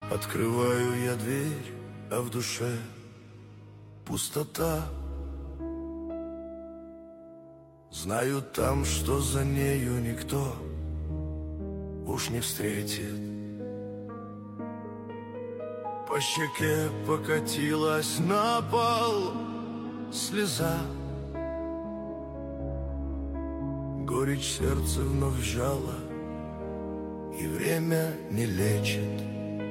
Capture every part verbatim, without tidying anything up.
Открываю я дверь, а в душе пустота. Знаю там, что за нею никто уж не встретит. По щеке покатилась на пол слеза. Горечь сердце вновь сжала, и время не лечит.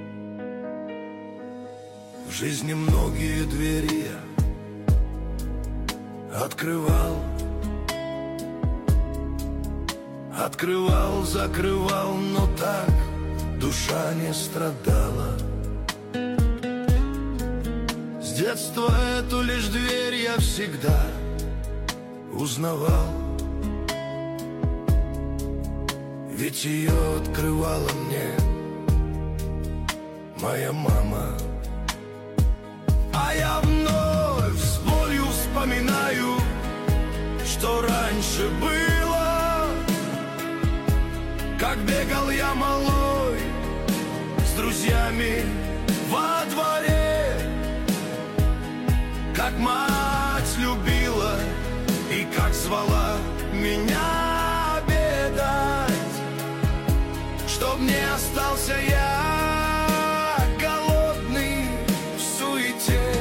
В жизни многие двери я открывал, открывал, закрывал, но так душа не страдала. С детства эту лишь дверь я всегда узнавал, ведь ее открывала мне моя мама. А я вновь с болью вспоминаю, что раньше было, как бегал я малой с друзьями во дворе, как мать любила и как звала меня обедать, чтоб не остался я голодный в суете.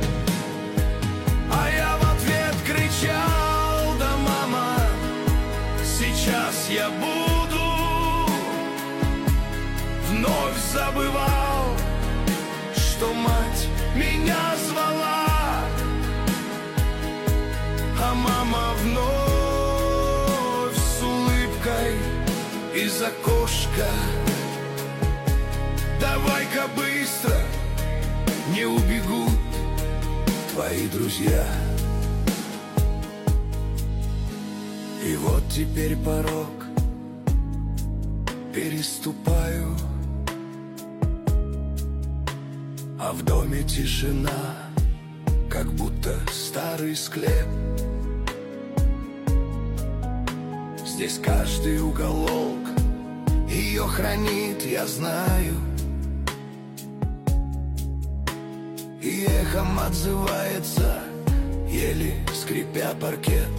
А я в ответ кричал: да, мама, сейчас я буду. Вновь забывал, что мать меня звала, а мама вновь с улыбкой из окошка: давай-ка быстро, не убегут твои друзья. И вот теперь порог переступаю, а в доме тишина, как будто старый склеп. Здесь каждый уголок ее хранит, я знаю, и эхом отзывается, еле скрипя паркет.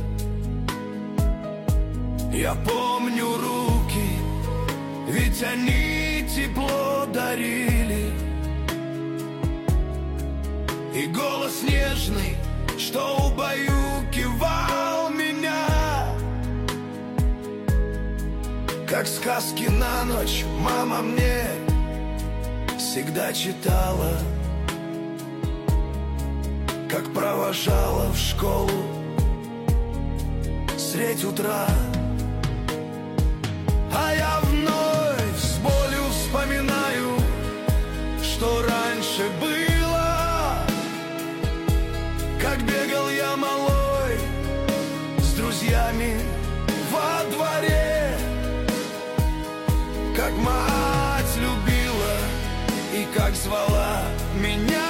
Я помню руки, ведь они тепло дарили, и голос нежный, что убаюкивал меня. Как сказки на ночь мама мне всегда читала, как провожала в школу средь утра. А я вновь с болью вспоминаю, что раньше было, как бегал я малой с друзьями во дворе, как мать любила и как звала меня